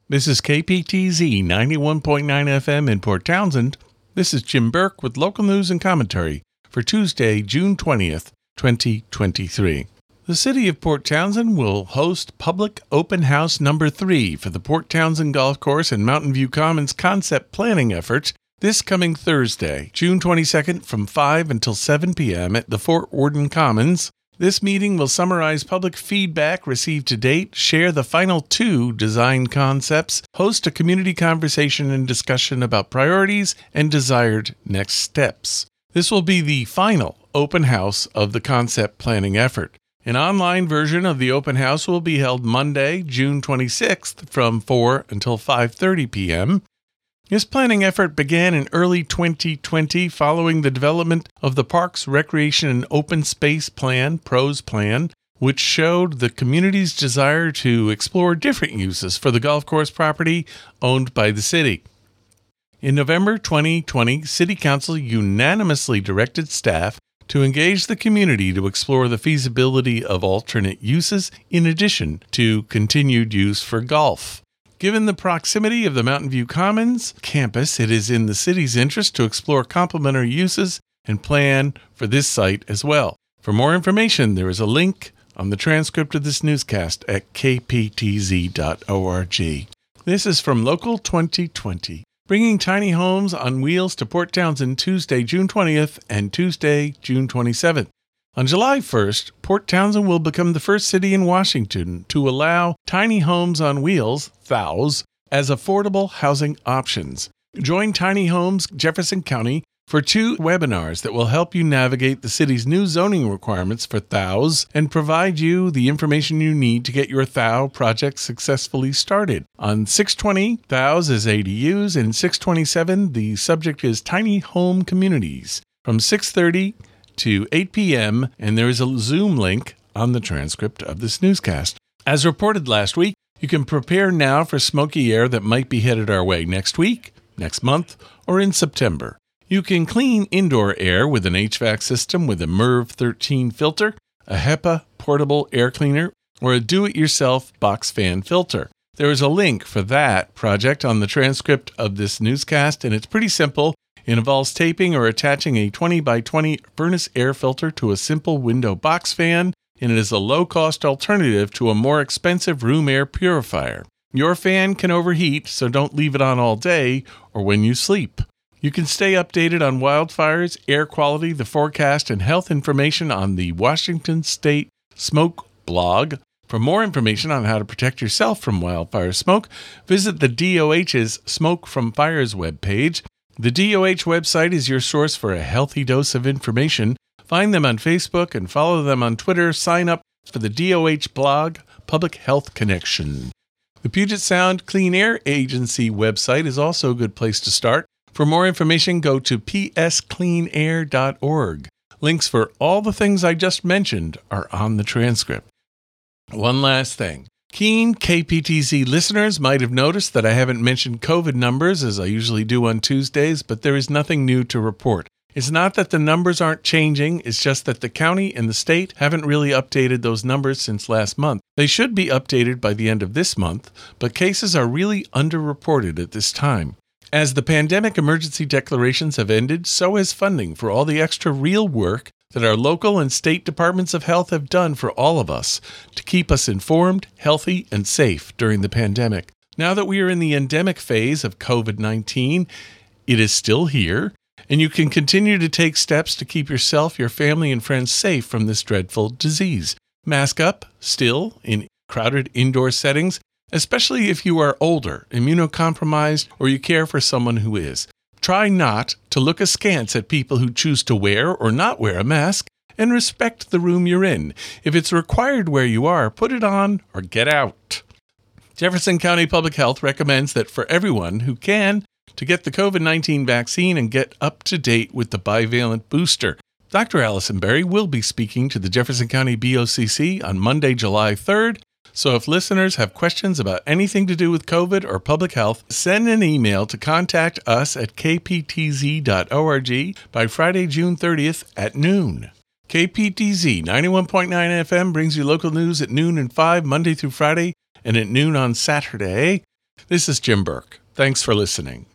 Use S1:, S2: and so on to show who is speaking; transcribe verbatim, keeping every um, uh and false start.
S1: This is K P T Z ninety-one point nine F M in Port Townsend. This is Jim Burke with local news and commentary for Tuesday, June twentieth, twenty twenty-three. The City of Port Townsend will host Public Open House number three for the Port Townsend Golf Course and Mountain View Commons concept planning efforts this coming Thursday, June twenty-second from five until seven p.m. at the Fort Worden Commons. This meeting will summarize public feedback received to date, share the final two design concepts, host a community conversation and discussion about priorities and desired next steps. This will be the final open house of the concept planning effort. An online version of the open house will be held Monday, June twenty-sixth from four until five thirty p.m. This planning effort began in early twenty twenty following the development of the Parks, Recreation, and Open Space Plan, PROS Plan, which showed the community's desire to explore different uses for the golf course property owned by the city. In November twenty twenty, City Council unanimously directed staff to engage the community to explore the feasibility of alternate uses in addition to continued use for golf. Given the proximity of the Mountain View Commons campus, it is in the city's interest to explore complementary uses and plan for this site as well. For more information, there is a link on the transcript of this newscast at k p t z dot org. This is from Local twenty twenty, bringing tiny homes on wheels to Port Townsend Tuesday, June twentieth and Tuesday, June twenty-seventh. On July first, Port Townsend will become the first city in Washington to allow tiny homes on wheels, T H O Ws, as affordable housing options. Join Tiny Homes Jefferson County for two webinars that will help you navigate the city's new zoning requirements for T H O Ws and provide you the information you need to get your T H O project successfully started. On six twenty, T H O Ws is A D Us, and six twenty-seven, the subject is tiny home communities. From six thirty to eight p.m., and there is a Zoom link on the transcript of this newscast. As reported last week, you can prepare now for smoky air that might be headed our way next week, next month, or in September. You can clean indoor air with an H V A C system with a M E R V thirteen filter, a HEPA portable air cleaner, or a do-it-yourself box fan filter. There is a link for that project on the transcript of this newscast, and it's pretty simple. It involves taping or attaching a twenty by twenty furnace air filter to a simple window box fan, and it is a low-cost alternative to a more expensive room air purifier. Your fan can overheat, so don't leave it on all day or when you sleep. You can stay updated on wildfires, air quality, the forecast, and health information on the Washington State Smoke blog. For more information on how to protect yourself from wildfire smoke, visit the D O H's Smoke from Fires webpage. The D O H website is your source for a healthy dose of information. Find them on Facebook and follow them on Twitter. Sign up for the D O H blog, Public Health Connection. The Puget Sound Clean Air Agency website is also a good place to start. For more information, go to p s clean air dot org. Links for all the things I just mentioned are on the transcript. One last thing. Keen K P T Z listeners might have noticed that I haven't mentioned COVID numbers as I usually do on Tuesdays, but there is nothing new to report. It's not that the numbers aren't changing, it's just that the county and the state haven't really updated those numbers since last month. They should be updated by the end of this month, but cases are really underreported at this time. As the pandemic emergency declarations have ended, so has funding for all the extra real work that our local and state departments of health have done for all of us to keep us informed, healthy, and safe during the pandemic. Now that we are in the endemic phase of COVID nineteen, it is still here, and you can continue to take steps to keep yourself, your family, and friends safe from this dreadful disease. Mask up, still, in crowded indoor settings, especially if you are older, immunocompromised, or you care for someone who is. Try not to look askance at people who choose to wear or not wear a mask, and respect the room you're in. If it's required where you are, put it on or get out. Jefferson County Public Health recommends that for everyone who can, to get the COVID nineteen vaccine and get up to date with the bivalent booster. Doctor Allison Berry will be speaking to the Jefferson County B O C C on Monday, July third. So if listeners have questions about anything to do with COVID or public health, send an email to contact us at k p t z dot org by Friday, June thirtieth at noon. K P T Z ninety-one point nine F M brings you local news at noon and five Monday through Friday and at noon on Saturday. This is Jim Burke. Thanks for listening.